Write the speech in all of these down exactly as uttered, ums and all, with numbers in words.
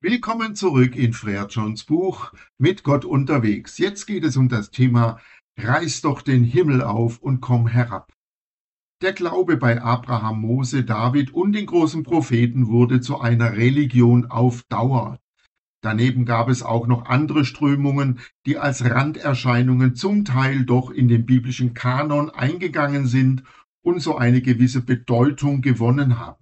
Willkommen zurück in Frère Johns Buch Mit Gott unterwegs. Jetzt geht es um das Thema Reiß doch den Himmel auf und komm herab. Der Glaube bei Abraham, Mose, David und den großen Propheten wurde zu einer Religion auf Dauer. Daneben gab es auch noch andere Strömungen, die als Randerscheinungen zum Teil doch in den biblischen Kanon eingegangen sind und so eine gewisse Bedeutung gewonnen haben.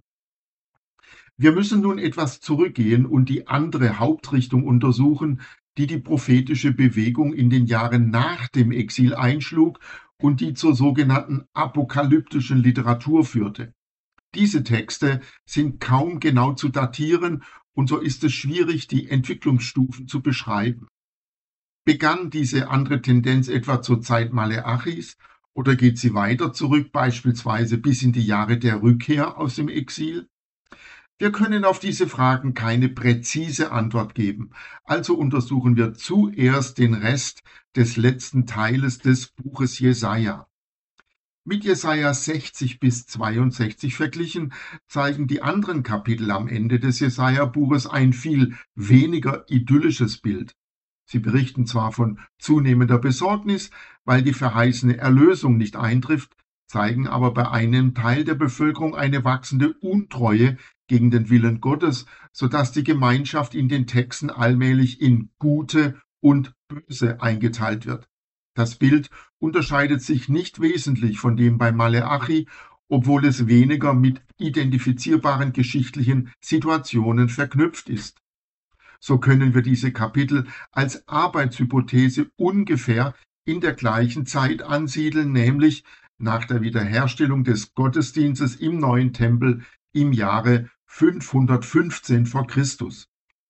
Wir müssen nun etwas zurückgehen und die andere Hauptrichtung untersuchen, die die prophetische Bewegung in den Jahren nach dem Exil einschlug und die zur sogenannten apokalyptischen Literatur führte. Diese Texte sind kaum genau zu datieren und so ist es schwierig, die Entwicklungsstufen zu beschreiben. Begann diese andere Tendenz etwa zur Zeit Maleachis oder geht sie weiter zurück, beispielsweise bis in die Jahre der Rückkehr aus dem Exil? Wir können auf diese Fragen keine präzise Antwort geben, also untersuchen wir zuerst den Rest des letzten Teiles des Buches Jesaja. Mit Jesaja sechzig bis zweiundsechzig verglichen zeigen die anderen Kapitel am Ende des Jesaja-Buches ein viel weniger idyllisches Bild. Sie berichten zwar von zunehmender Besorgnis, weil die verheißene Erlösung nicht eintrifft, zeigen aber bei einem Teil der Bevölkerung eine wachsende Untreue gegen den Willen Gottes, sodass die Gemeinschaft in den Texten allmählich in Gute und Böse eingeteilt wird. Das Bild unterscheidet sich nicht wesentlich von dem bei Maleachi, obwohl es weniger mit identifizierbaren geschichtlichen Situationen verknüpft ist. So können wir diese Kapitel als Arbeitshypothese ungefähr in der gleichen Zeit ansiedeln, nämlich nach der Wiederherstellung des Gottesdienstes im neuen Tempel im Jahre fünfhundertfünfzehn vor Christus.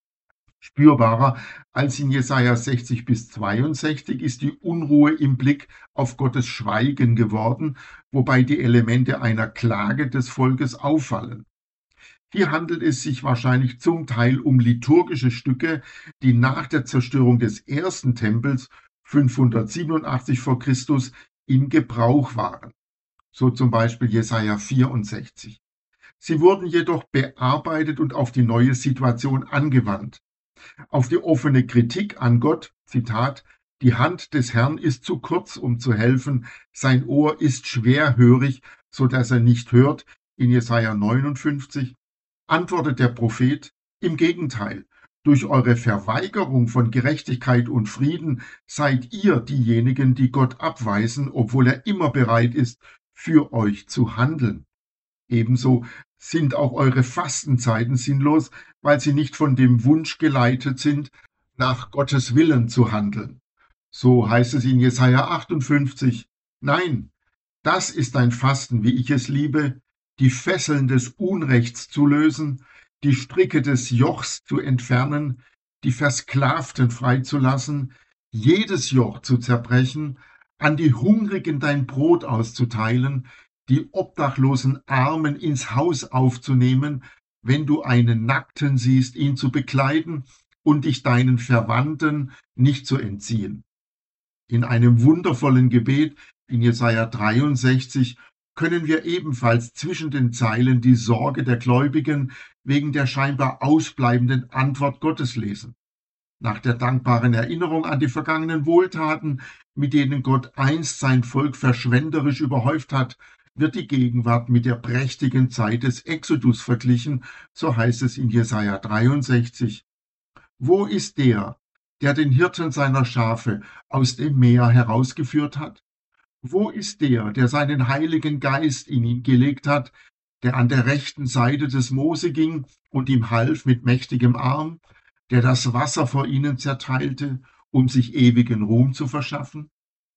Spürbarer als in Jesaja sechzig bis zweiundsechzig ist die Unruhe im Blick auf Gottes Schweigen geworden, wobei die Elemente einer Klage des Volkes auffallen. Hier handelt es sich wahrscheinlich zum Teil um liturgische Stücke, die nach der Zerstörung des ersten Tempels fünfhundertsiebenundachtzig vor Christus in Gebrauch waren. So zum Beispiel Jesaja vierundsechzig. Sie wurden jedoch bearbeitet und auf die neue Situation angewandt. Auf die offene Kritik an Gott, Zitat, die Hand des Herrn ist zu kurz, um zu helfen, sein Ohr ist schwerhörig, so dass er nicht hört, in Jesaja neunundfünfzig, antwortet der Prophet, im Gegenteil, durch eure Verweigerung von Gerechtigkeit und Frieden seid ihr diejenigen, die Gott abweisen, obwohl er immer bereit ist, für euch zu handeln. Ebenso sind auch eure Fastenzeiten sinnlos, weil sie nicht von dem Wunsch geleitet sind, nach Gottes Willen zu handeln. So heißt es in Jesaja achtundfünfzig, nein, das ist ein Fasten, wie ich es liebe, die Fesseln des Unrechts zu lösen, die Stricke des Jochs zu entfernen, die Versklavten freizulassen, jedes Joch zu zerbrechen, an die Hungrigen dein Brot auszuteilen, die obdachlosen Armen ins Haus aufzunehmen, wenn du einen Nackten siehst, ihn zu bekleiden und dich deinen Verwandten nicht zu entziehen. In einem wundervollen Gebet in Jesaja dreiundsechzig können wir ebenfalls zwischen den Zeilen die Sorge der Gläubigen wegen der scheinbar ausbleibenden Antwort Gottes lesen. Nach der dankbaren Erinnerung an die vergangenen Wohltaten, mit denen Gott einst sein Volk verschwenderisch überhäuft hat, wird die Gegenwart mit der prächtigen Zeit des Exodus verglichen, so heißt es in Jesaja dreiundsechzig. Wo ist der, der den Hirten seiner Schafe aus dem Meer herausgeführt hat? Wo ist der, der seinen Heiligen Geist in ihn gelegt hat, der an der rechten Seite des Mose ging und ihm half mit mächtigem Arm, der das Wasser vor ihnen zerteilte, um sich ewigen Ruhm zu verschaffen?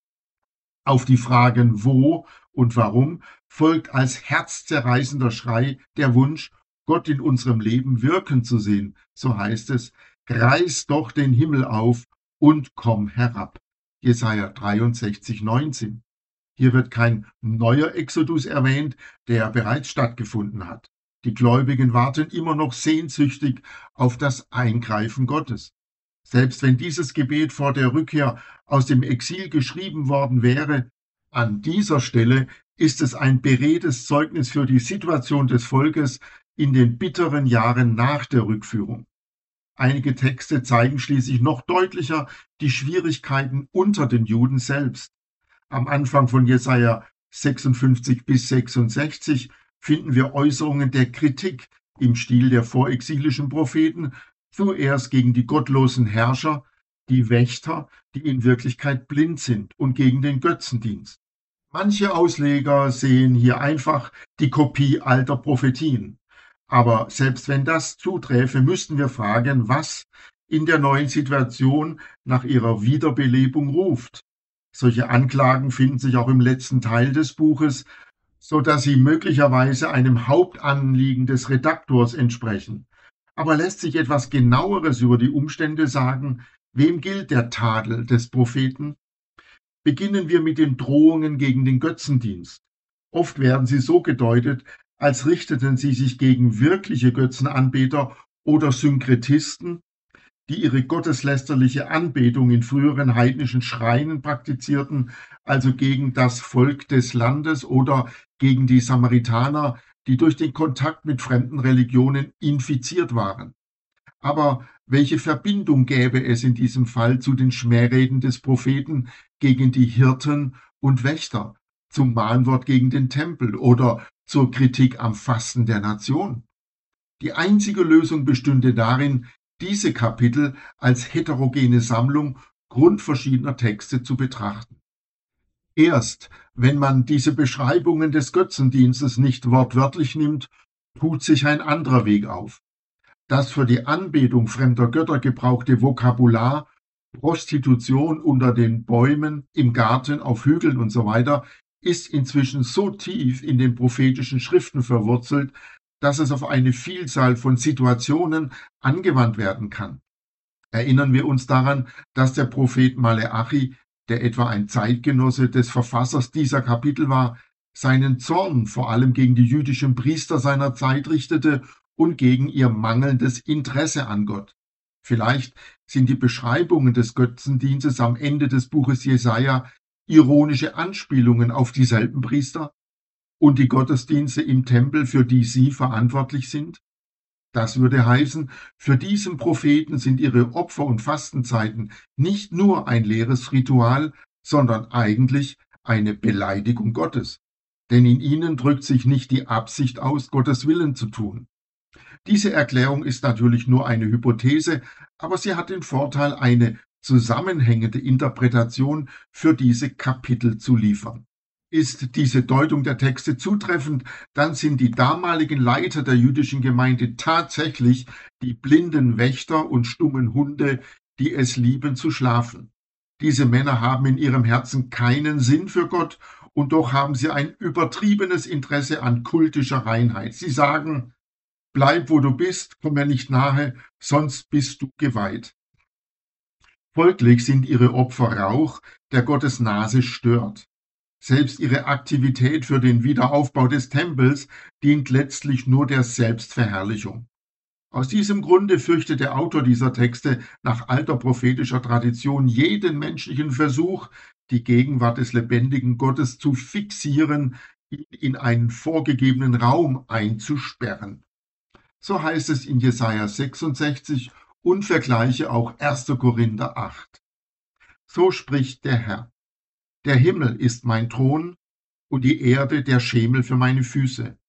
Auf die Fragen wo und warum folgt als herzzerreißender Schrei der Wunsch, Gott in unserem Leben wirken zu sehen. So heißt es, reiß doch den Himmel auf und komm herab. Jesaja dreiundsechzig, neunzehn. Hier wird kein neuer Exodus erwähnt, der bereits stattgefunden hat. Die Gläubigen warten immer noch sehnsüchtig auf das Eingreifen Gottes. Selbst wenn dieses Gebet vor der Rückkehr aus dem Exil geschrieben worden wäre, an dieser Stelle ist es ein beredtes Zeugnis für die Situation des Volkes in den bitteren Jahren nach der Rückführung. Einige Texte zeigen schließlich noch deutlicher die Schwierigkeiten unter den Juden selbst. Am Anfang von Jesaja sechsundfünfzig bis sechsundsechzig finden wir Äußerungen der Kritik im Stil der vorexilischen Propheten, zuerst gegen die gottlosen Herrscher, die Wächter, die in Wirklichkeit blind sind, und gegen den Götzendienst. Manche Ausleger sehen hier einfach die Kopie alter Prophetien. Aber selbst wenn das zuträfe, müssten wir fragen, was in der neuen Situation nach ihrer Wiederbelebung ruft. Solche Anklagen finden sich auch im letzten Teil des Buches, so dass sie möglicherweise einem Hauptanliegen des Redaktors entsprechen. Aber lässt sich etwas Genaueres über die Umstände sagen? Wem gilt der Tadel des Propheten? Beginnen wir mit den Drohungen gegen den Götzendienst. Oft werden sie so gedeutet, als richteten sie sich gegen wirkliche Götzenanbeter oder Synkretisten, die ihre gotteslästerliche Anbetung in früheren heidnischen Schreinen praktizierten, also gegen das Volk des Landes oder gegen die Samaritaner, die durch den Kontakt mit fremden Religionen infiziert waren. Aber welche Verbindung gäbe es in diesem Fall zu den Schmähreden des Propheten gegen die Hirten und Wächter, zum Mahnwort gegen den Tempel oder zur Kritik am Fasten der Nation? Die einzige Lösung bestünde darin, diese Kapitel als heterogene Sammlung grundverschiedener Texte zu betrachten. Erst wenn man diese Beschreibungen des Götzendienstes nicht wortwörtlich nimmt, tut sich ein anderer Weg auf. Das für die Anbetung fremder Götter gebrauchte Vokabular, Prostitution unter den Bäumen, im Garten, auf Hügeln und so weiter, ist inzwischen so tief in den prophetischen Schriften verwurzelt, dass es auf eine Vielzahl von Situationen angewandt werden kann. Erinnern wir uns daran, dass der Prophet Maleachi, der etwa ein Zeitgenosse des Verfassers dieser Kapitel war, seinen Zorn vor allem gegen die jüdischen Priester seiner Zeit richtete und gegen ihr mangelndes Interesse an Gott. Vielleicht sind die Beschreibungen des Götzendienstes am Ende des Buches Jesaja ironische Anspielungen auf dieselben Priester und die Gottesdienste im Tempel, für die sie verantwortlich sind? Das würde heißen, für diesen Propheten sind ihre Opfer- und Fastenzeiten nicht nur ein leeres Ritual, sondern eigentlich eine Beleidigung Gottes. Denn in ihnen drückt sich nicht die Absicht aus, Gottes Willen zu tun. Diese Erklärung ist natürlich nur eine Hypothese, aber sie hat den Vorteil, eine zusammenhängende Interpretation für diese Kapitel zu liefern. Ist diese Deutung der Texte zutreffend, dann sind die damaligen Leiter der jüdischen Gemeinde tatsächlich die blinden Wächter und stummen Hunde, die es lieben zu schlafen. Diese Männer haben in ihrem Herzen keinen Sinn für Gott und doch haben sie ein übertriebenes Interesse an kultischer Reinheit. Sie sagen: Bleib, wo du bist, komm mir nicht nahe, sonst bist du geweiht. Folglich sind ihre Opfer Rauch, der Gottes Nase stört. Selbst ihre Aktivität für den Wiederaufbau des Tempels dient letztlich nur der Selbstverherrlichung. Aus diesem Grunde fürchtet der Autor dieser Texte nach alter prophetischer Tradition jeden menschlichen Versuch, die Gegenwart des lebendigen Gottes zu fixieren, ihn in einen vorgegebenen Raum einzusperren. So heißt es in Jesaja sechsundsechzig und vergleiche auch erster Korinther acht. So spricht der Herr: Der Himmel ist mein Thron und die Erde der Schemel für meine Füße.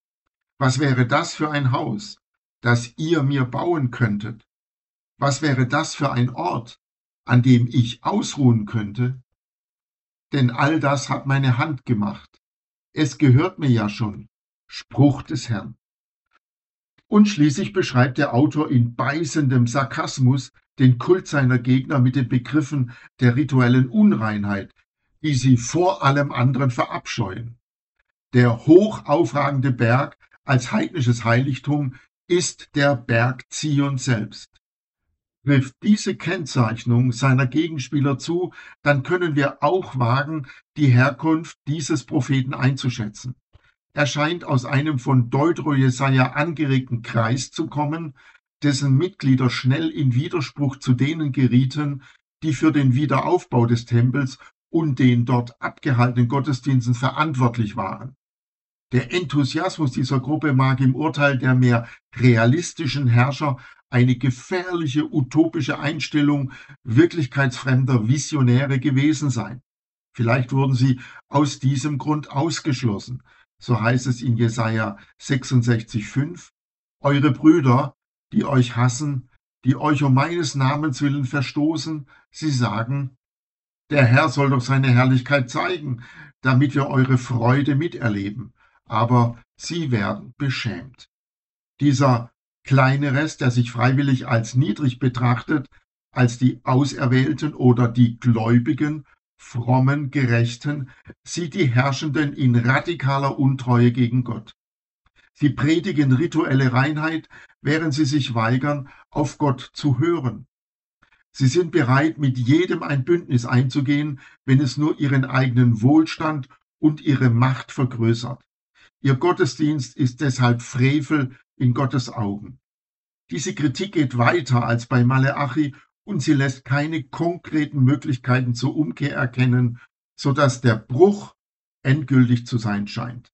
Was wäre das für ein Haus, das ihr mir bauen könntet? Was wäre das für ein Ort, an dem ich ausruhen könnte? Denn all das hat meine Hand gemacht. Es gehört mir ja schon. Spruch des Herrn. Und schließlich beschreibt der Autor in beißendem Sarkasmus den Kult seiner Gegner mit den Begriffen der rituellen Unreinheit, die sie vor allem anderen verabscheuen. Der hochaufragende Berg als heidnisches Heiligtum ist der Berg Zion selbst. Trifft diese Kennzeichnung seiner Gegenspieler zu, dann können wir auch wagen, die Herkunft dieses Propheten einzuschätzen. Er scheint aus einem von Deutero-Jesaja angeregten Kreis zu kommen, dessen Mitglieder schnell in Widerspruch zu denen gerieten, die für den Wiederaufbau des Tempels und den dort abgehaltenen Gottesdiensten verantwortlich waren. Der Enthusiasmus dieser Gruppe mag im Urteil der mehr realistischen Herrscher eine gefährliche utopische Einstellung wirklichkeitsfremder Visionäre gewesen sein. Vielleicht wurden sie aus diesem Grund ausgeschlossen. So heißt es in Jesaja sechsundsechzig fünf: Eure Brüder, die euch hassen, die euch um meines Namens willen verstoßen, sie sagen, der Herr soll doch seine Herrlichkeit zeigen, damit wir eure Freude miterleben. Aber sie werden beschämt. Dieser kleine Rest, der sich freiwillig als niedrig betrachtet, als die Auserwählten oder die Gläubigen, frommen, Gerechten, sieht die Herrschenden in radikaler Untreue gegen Gott. Sie predigen rituelle Reinheit, während sie sich weigern, auf Gott zu hören. Sie sind bereit, mit jedem ein Bündnis einzugehen, wenn es nur ihren eigenen Wohlstand und ihre Macht vergrößert. Ihr Gottesdienst ist deshalb Frevel in Gottes Augen. Diese Kritik geht weiter als bei Maleachi und sie lässt keine konkreten Möglichkeiten zur Umkehr erkennen, sodass der Bruch endgültig zu sein scheint.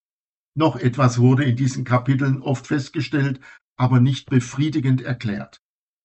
Noch etwas wurde in diesen Kapiteln oft festgestellt, aber nicht befriedigend erklärt.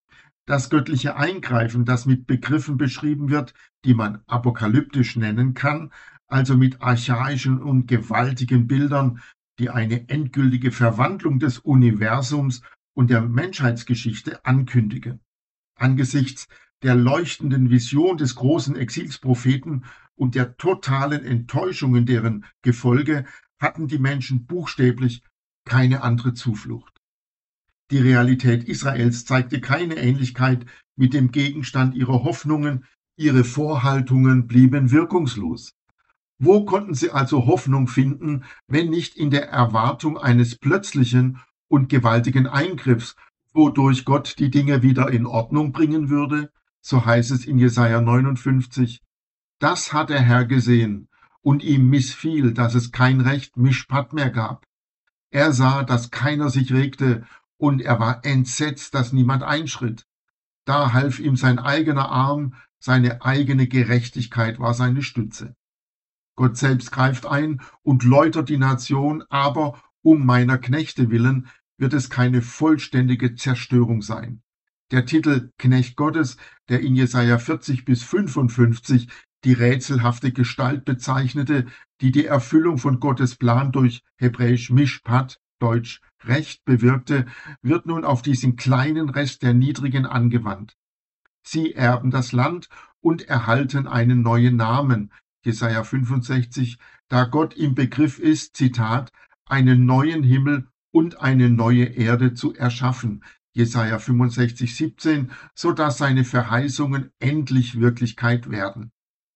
Das göttliche Eingreifen, das mit Begriffen beschrieben wird, die man apokalyptisch nennen kann, also mit archaischen und gewaltigen Bildern, die eine endgültige Verwandlung des Universums und der Menschheitsgeschichte ankündigen. Angesichts der leuchtenden Vision des großen Exilspropheten und der totalen Enttäuschung in deren Gefolge hatten die Menschen buchstäblich keine andere Zuflucht. Die Realität Israels zeigte keine Ähnlichkeit mit dem Gegenstand ihrer Hoffnungen, ihre Vorhaltungen blieben wirkungslos. Wo konnten sie also Hoffnung finden, wenn nicht in der Erwartung eines plötzlichen und gewaltigen Eingriffs, wodurch Gott die Dinge wieder in Ordnung bringen würde? So heißt es in Jesaja neunundfünfzig. Das hat der Herr gesehen, und ihm missfiel, dass es kein Recht Mischpat mehr gab. Er sah, dass keiner sich regte, und er war entsetzt, dass niemand einschritt. Da half ihm sein eigener Arm, seine eigene Gerechtigkeit war seine Stütze. Gott selbst greift ein und läutert die Nation, aber um meiner Knechte willen wird es keine vollständige Zerstörung sein. Der Titel Knecht Gottes, der in Jesaja vierzig bis fünfundfünfzig die rätselhafte Gestalt bezeichnete, die die Erfüllung von Gottes Plan durch hebräisch Mishpat, deutsch Recht, bewirkte, wird nun auf diesen kleinen Rest der Niedrigen angewandt. Sie erben das Land und erhalten einen neuen Namen, Jesaja fünfundsechzig, da Gott im Begriff ist, Zitat, einen neuen Himmel und eine neue Erde zu erschaffen, Jesaja fünfundsechzig, siebzehn, so dass seine Verheißungen endlich Wirklichkeit werden.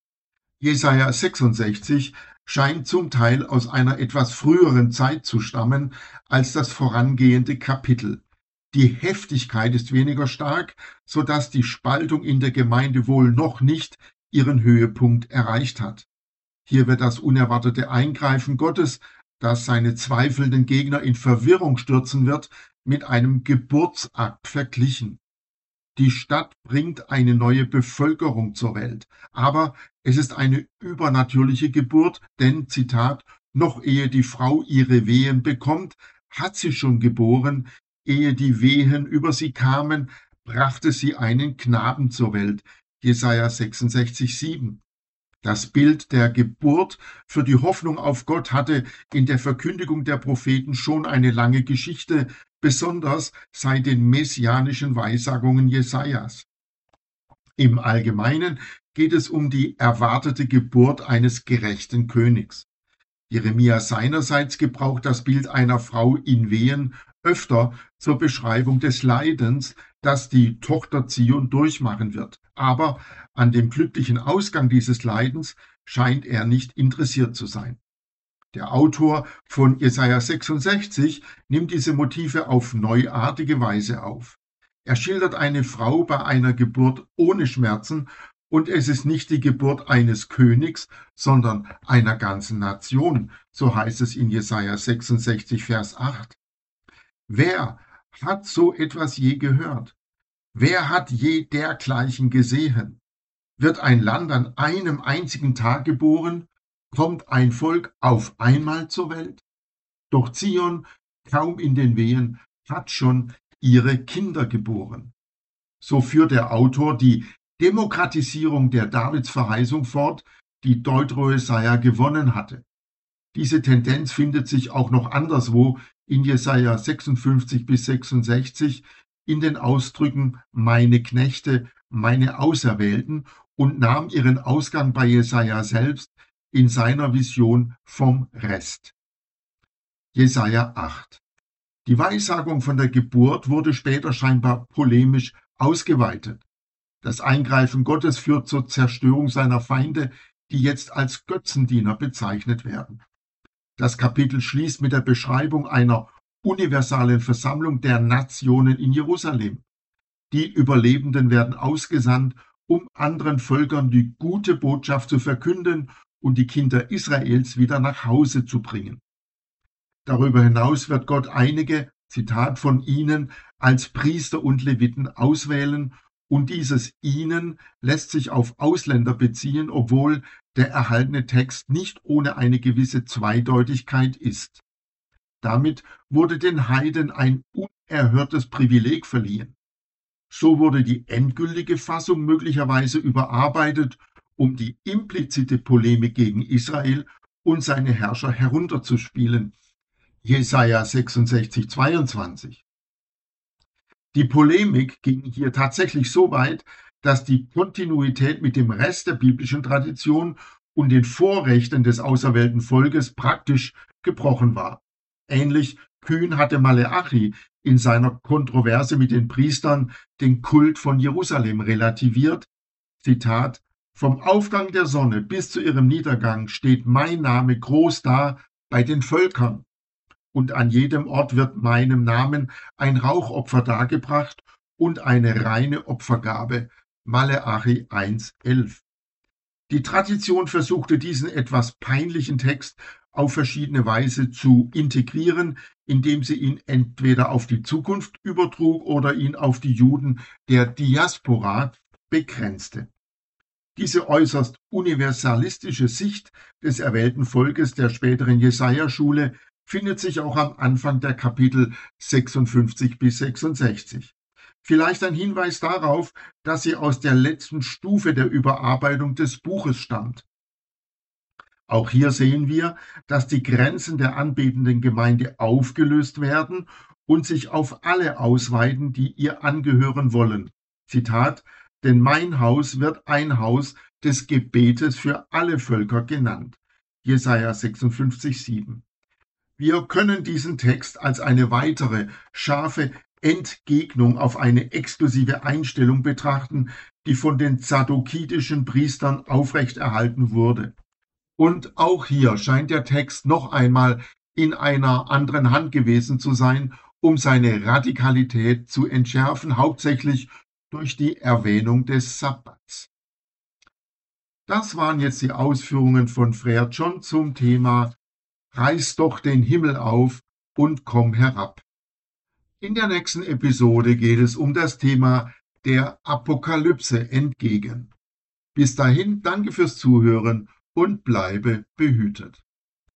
Jesaja sechsundsechzig scheint zum Teil aus einer etwas früheren Zeit zu stammen als das vorangehende Kapitel. Die Heftigkeit ist weniger stark, so dass die Spaltung in der Gemeinde wohl noch nicht ihren Höhepunkt erreicht hat. Hier wird das unerwartete Eingreifen Gottes, das seine zweifelnden Gegner in Verwirrung stürzen wird, mit einem Geburtsakt verglichen. Die Stadt bringt eine neue Bevölkerung zur Welt, aber es ist eine übernatürliche Geburt, denn, Zitat, noch ehe die Frau ihre Wehen bekommt, hat sie schon geboren, ehe die Wehen über sie kamen, brachte sie einen Knaben zur Welt, Jesaja sechsundsechzig, sieben. Das Bild der Geburt für die Hoffnung auf Gott hatte in der Verkündigung der Propheten schon eine lange Geschichte, besonders seit den messianischen Weissagungen Jesajas. Im Allgemeinen geht es um die erwartete Geburt eines gerechten Königs. Jeremia seinerseits gebraucht das Bild einer Frau in Wehen öfter zur Beschreibung des Leidens, das die Tochter Zion durchmachen wird. Aber an dem glücklichen Ausgang dieses Leidens scheint er nicht interessiert zu sein. Der Autor von Jesaja sechsundsechzig nimmt diese Motive auf neuartige Weise auf. Er schildert eine Frau bei einer Geburt ohne Schmerzen, und es ist nicht die Geburt eines Königs, sondern einer ganzen Nation, so heißt es in Jesaja sechsundsechzig, Vers acht. Wer hat so etwas je gehört? Wer hat je dergleichen gesehen? Wird ein Land an einem einzigen Tag geboren? Kommt ein Volk auf einmal zur Welt? Doch Zion, kaum in den Wehen, hat schon ihre Kinder geboren. So führt der Autor die Demokratisierung der Davidsverheißung fort, die Deutero-Jesaja gewonnen hatte. Diese Tendenz findet sich auch noch anderswo in Jesaja sechsundfünfzig bis sechsundsechzig in den Ausdrücken meine Knechte, meine Auserwählten und nahm ihren Ausgang bei Jesaja selbst in seiner Vision vom Rest. Jesaja acht. Die Weissagung von der Geburt wurde später scheinbar polemisch ausgeweitet. Das Eingreifen Gottes führt zur Zerstörung seiner Feinde, die jetzt als Götzendiener bezeichnet werden. Das Kapitel schließt mit der Beschreibung einer universalen Versammlung der Nationen in Jerusalem. Die Überlebenden werden ausgesandt, um anderen Völkern die gute Botschaft zu verkünden und die Kinder Israels wieder nach Hause zu bringen. Darüber hinaus wird Gott einige, Zitat, von ihnen als Priester und Leviten auswählen, und dieses ihnen lässt sich auf Ausländer beziehen, obwohl der erhaltene Text nicht ohne eine gewisse Zweideutigkeit ist. Damit wurde den Heiden ein unerhörtes Privileg verliehen. So wurde die endgültige Fassung möglicherweise überarbeitet, um die implizite Polemik gegen Israel und seine Herrscher herunterzuspielen. Jesaja sechsundsechzig, zweiundzwanzig. Die Polemik ging hier tatsächlich so weit, dass die Kontinuität mit dem Rest der biblischen Tradition und den Vorrechten des auserwählten Volkes praktisch gebrochen war. Ähnlich kühn hatte Maleachi in seiner Kontroverse mit den Priestern den Kult von Jerusalem relativiert. Zitat: Vom Aufgang der Sonne bis zu ihrem Niedergang steht mein Name groß da bei den Völkern. Und an jedem Ort wird meinem Namen ein Rauchopfer dargebracht und eine reine Opfergabe. Maleachi eins, elf. Die Tradition versuchte diesen etwas peinlichen Text auf verschiedene Weise zu integrieren, indem sie ihn entweder auf die Zukunft übertrug oder ihn auf die Juden der Diaspora begrenzte. Diese äußerst universalistische Sicht des erwählten Volkes der späteren Jesaja-Schule findet sich auch am Anfang der Kapitel sechsundfünfzig bis sechsundsechzig. Vielleicht ein Hinweis darauf, dass sie aus der letzten Stufe der Überarbeitung des Buches stammt. Auch hier sehen wir, dass die Grenzen der anbetenden Gemeinde aufgelöst werden und sich auf alle ausweiten, die ihr angehören wollen. Zitat: Denn mein Haus wird ein Haus des Gebetes für alle Völker genannt. Jesaja sechsundfünfzig, sieben. Wir können diesen Text als eine weitere, scharfe Entgegnung auf eine exklusive Einstellung betrachten, die von den zadokitischen Priestern aufrechterhalten wurde. Und auch hier scheint der Text noch einmal in einer anderen Hand gewesen zu sein, um seine Radikalität zu entschärfen, hauptsächlich durch die Erwähnung des Sabbats. Das waren jetzt die Ausführungen von Frère John zum Thema Reiß doch den Himmel auf und komm herab. In der nächsten Episode geht es um das Thema der Apokalypse entgegen. Bis dahin, danke fürs Zuhören und bleibe behütet.